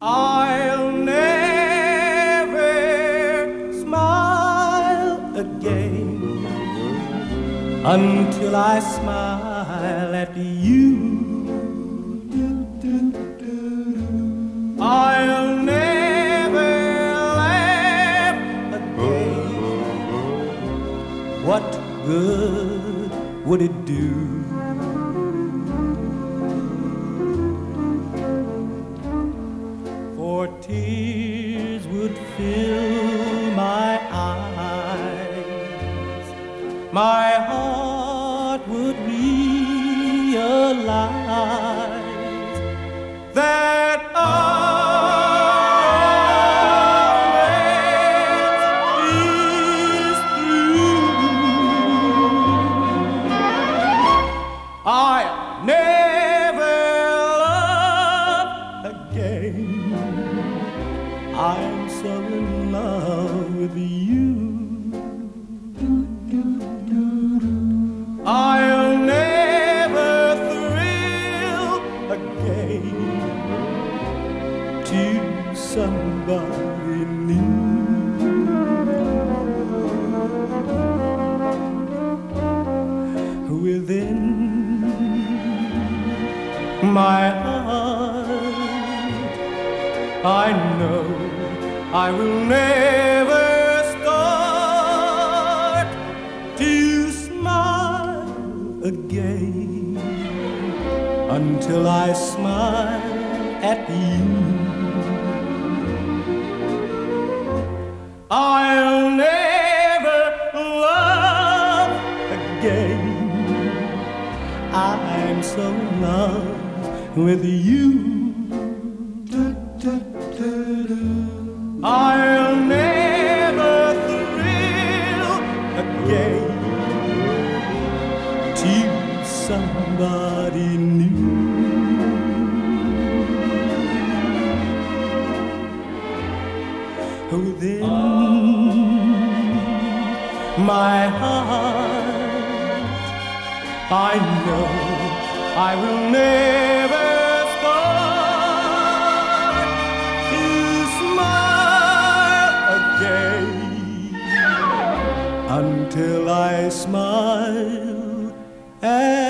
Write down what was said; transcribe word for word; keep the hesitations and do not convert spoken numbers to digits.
I'll never smile again until I smile at you. I'll never laugh again. What good would it do? For tears would fill my eyes, my heart would realize that our marriage is through. I'll never love again. I'm so in love with you. I'll never thrill again to somebody new. Within my heart, I know I will never start to smile again until I smile at you. I'll never love again. I'm so in love with you. I'll never thrill again to somebody new. Within my heart, I know I will never start to smile again until I smile at